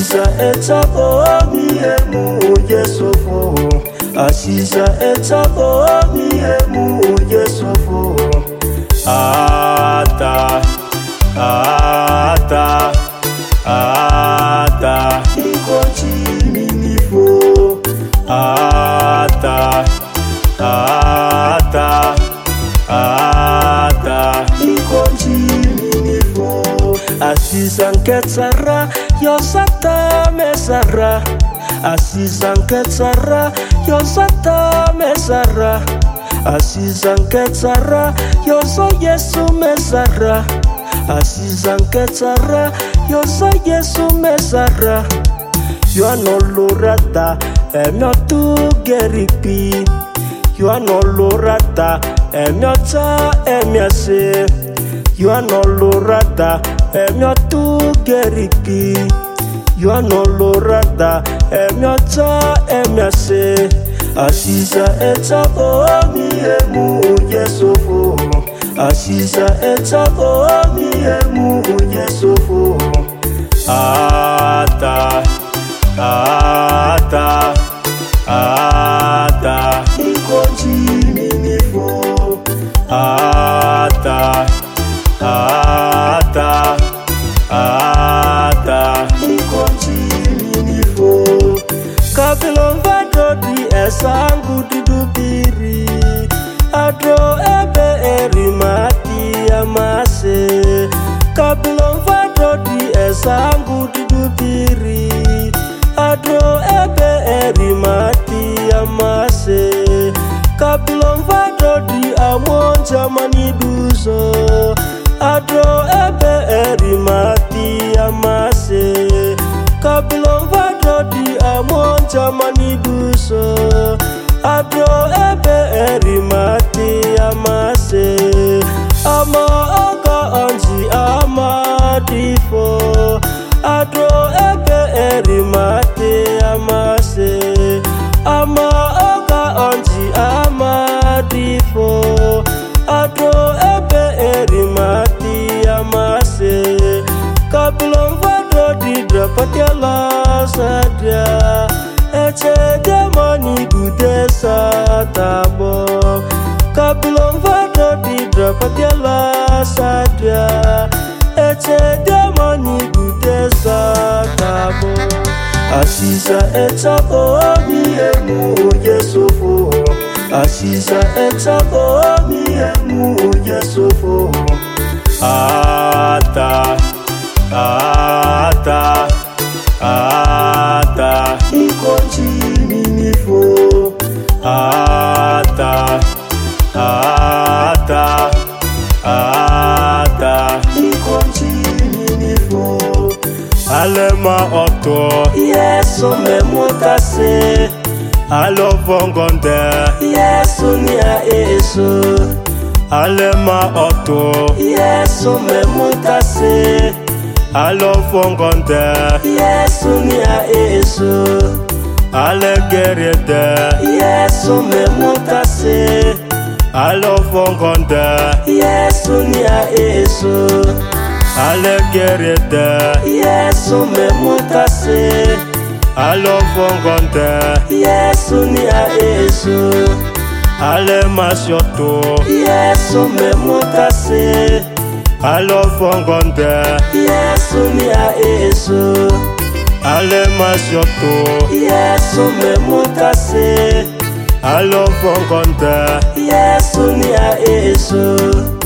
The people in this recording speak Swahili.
Asisa etako miemu Yesofo. Asisa etako miemu Yesofo. Ata, ata, ata. Ikonchi minifo. Ata, ata, ata. Ikonchi minifo. Asisa nketsara yosata mesara. Asisa nketsara yosata mesara. Asisa nketsara yoso Yesu mesara. Asisa nketsara yoso Yesu mesara. You are no lorata, not to geripi. You are no lorata, not emiase. You are no lorata, not to geripi. You are no lorata, not emiase. Asisa etako miemu Yesofo. Asisa etako miemu Yesofo. Ata, ata, ata. Ikonchi minifo. Ata, ata, ata. Ikonchi minifo. Kabilon vadodi esangu didubiri. Adro ebe erimati amase. Kabilon vadodi esangu didubiri. Adro ebe erimati amase. Kabilon vadodi amonja maniduso. Adro ebe erimati amase. Kabilon vadodi amonja maniduso. Adro ebe erimati amase. Ama oga onji amadifo. Adro ebe erimati amase. Ama oga onji amadifo. Adro ebe erimati amase. Kabilon vadodi drapatiala sadia. Eche demoni gude satabo. Kabilon vadodi drapatiala sadia. Eche demoni gude satabo. Asisa etako miemu Yesofo. Asisa etako miemu Yesofo. Ata, ata, ata. Ikonchi minifo. Ata, ata, ata. Ikonchi minifo. Alema oto Yesu memutase. Alo vongonde Yesu nia Yesu. Alema oto Yesu memutase. Alo vongonde Yesu nia Yesu. Ale gerede Yesu memutase. Alo vongonde Yesu nia Yesu. Ale gerede Yesu memutase. Alo vongonde Yesu nia Yesu. Ale masyoto Yesu memutase. Alo vongonde Yesu nia Yesu. Ale masyoto Yesu memutase. Alo vongonde Yesu nia Yesu.